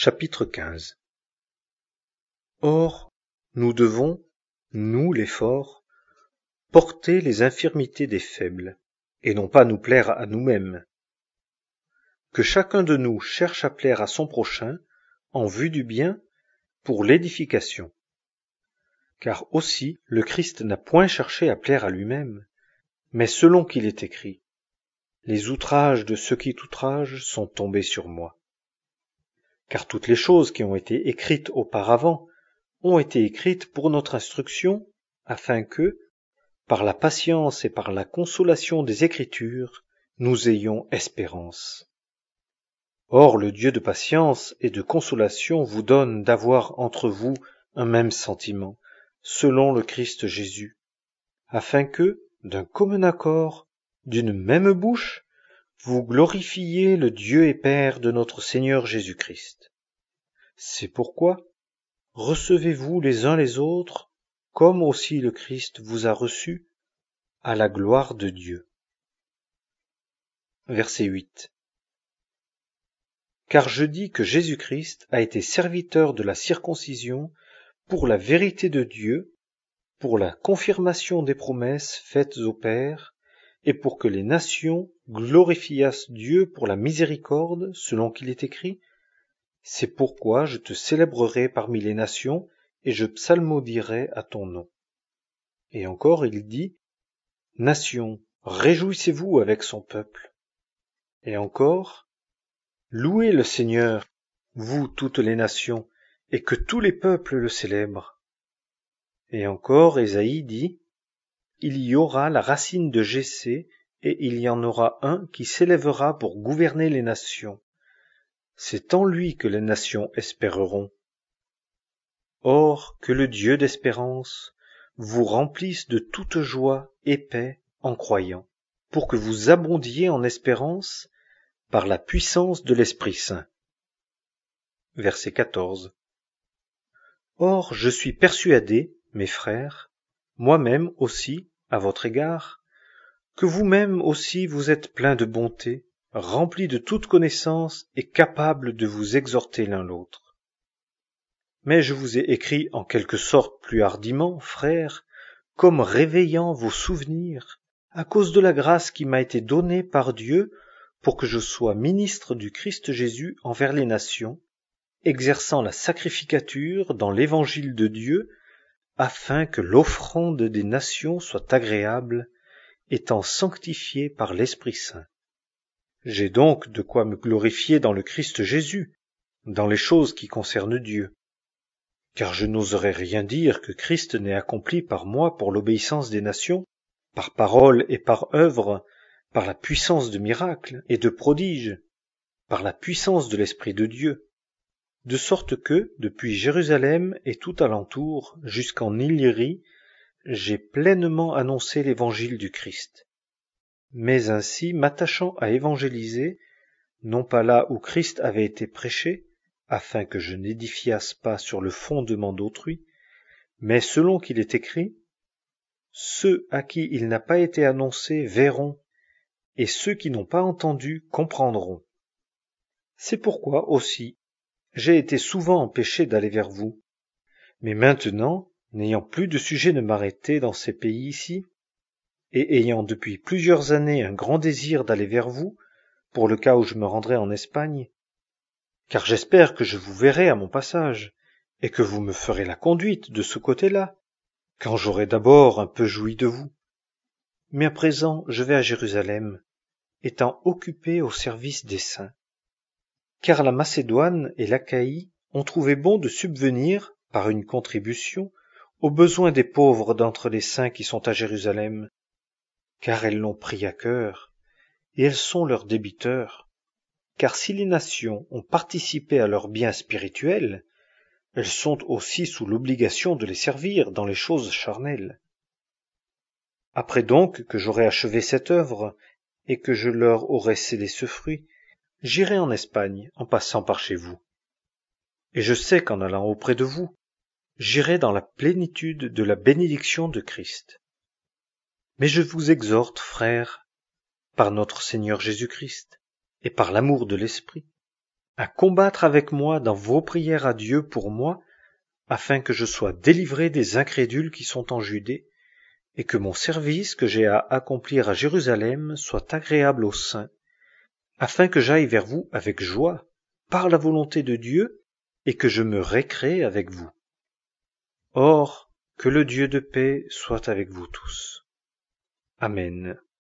Chapitre 15. Or, nous devons, nous les forts, porter les infirmités des faibles, et non pas nous plaire à nous-mêmes. Que chacun de nous cherche à plaire à son prochain, en vue du bien, pour l'édification. Car aussi le Christ n'a point cherché à plaire à lui-même, mais selon qu'il est écrit, « Les outrages de ceux qui t'outragent sont tombés sur moi. » Car toutes les choses qui ont été écrites auparavant ont été écrites pour notre instruction, afin que, par la patience et par la consolation des Écritures, nous ayons espérance. Or le Dieu de patience et de consolation vous donne d'avoir entre vous un même sentiment, selon le Christ Jésus, afin que, d'un commun accord, d'une même bouche, vous glorifiez le Dieu et Père de notre Seigneur Jésus-Christ. C'est pourquoi, recevez-vous les uns les autres, comme aussi le Christ vous a reçus, à la gloire de Dieu. Verset 8. Car je dis que Jésus-Christ a été serviteur de la circoncision pour la vérité de Dieu, pour la confirmation des promesses faites aux pères, et pour que les nations glorifiassent Dieu pour la miséricorde, selon qu'il est écrit, « C'est pourquoi je te célébrerai parmi les nations, et je psalmodierai à ton nom. » Et encore il dit, « Nations, réjouissez-vous avec son peuple. » Et encore, « Louez le Seigneur, vous toutes les nations, et que tous les peuples le célèbrent. » Et encore Ésaïe dit, « Il y aura la racine de Jessé, et il y en aura un qui s'élèvera pour gouverner les nations. C'est en lui que les nations espéreront. » Or, que le Dieu d'espérance vous remplisse de toute joie et paix en croyant, pour que vous abondiez en espérance par la puissance de l'Esprit Saint. Verset 14. Or, je suis persuadé, mes frères, moi-même aussi, à votre égard, que vous-même aussi vous êtes pleins de bonté, remplis de toute connaissance et capables de vous exhorter l'un l'autre. Mais je vous ai écrit en quelque sorte plus hardiment, frères, comme réveillant vos souvenirs, à cause de la grâce qui m'a été donnée par Dieu pour que je sois ministre du Christ Jésus envers les nations, exerçant la sacrificature dans l'évangile de Dieu, afin que l'offrande des nations soit agréable, étant sanctifiée par l'Esprit Saint. J'ai donc de quoi me glorifier dans le Christ Jésus, dans les choses qui concernent Dieu. Car je n'oserais rien dire que Christ n'ait accompli par moi pour l'obéissance des nations, par parole et par œuvre, par la puissance de miracles et de prodiges, par la puissance de l'Esprit de Dieu, de sorte que, depuis Jérusalem et tout alentour, jusqu'en Illyrie, j'ai pleinement annoncé l'évangile du Christ. Mais ainsi, m'attachant à évangéliser, non pas là où Christ avait été prêché, afin que je n'édifiasse pas sur le fondement d'autrui, mais selon qu'il est écrit, « Ceux à qui il n'a pas été annoncé verront, et ceux qui n'ont pas entendu comprendront. » C'est pourquoi aussi j'ai été souvent empêché d'aller vers vous. Mais maintenant, n'ayant plus de sujet de m'arrêter dans ces pays-ci, et ayant depuis plusieurs années un grand désir d'aller vers vous, pour le cas où je me rendrai en Espagne, car j'espère que je vous verrai à mon passage, et que vous me ferez la conduite de ce côté-là, quand j'aurai d'abord un peu joui de vous. Mais à présent je vais à Jérusalem, étant occupé au service des saints. Car la Macédoine et l'Achaïe ont trouvé bon de subvenir, par une contribution, aux besoins des pauvres d'entre les saints qui sont à Jérusalem, car elles l'ont pris à cœur, et elles sont leurs débiteurs. Car si les nations ont participé à leurs biens spirituels, elles sont aussi sous l'obligation de les servir dans les choses charnelles. Après donc que j'aurai achevé cette œuvre, et que je leur aurai cédé ce fruit, j'irai en Espagne en passant par chez vous. Et je sais qu'en allant auprès de vous, j'irai dans la plénitude de la bénédiction de Christ. Mais je vous exhorte, frères, par notre Seigneur Jésus-Christ, et par l'amour de l'Esprit, à combattre avec moi dans vos prières à Dieu pour moi, afin que je sois délivré des incrédules qui sont en Judée, et que mon service que j'ai à accomplir à Jérusalem soit agréable aux saints, afin que j'aille vers vous avec joie, par la volonté de Dieu, et que je me récrée avec vous. Or, que le Dieu de paix soit avec vous tous. Amen.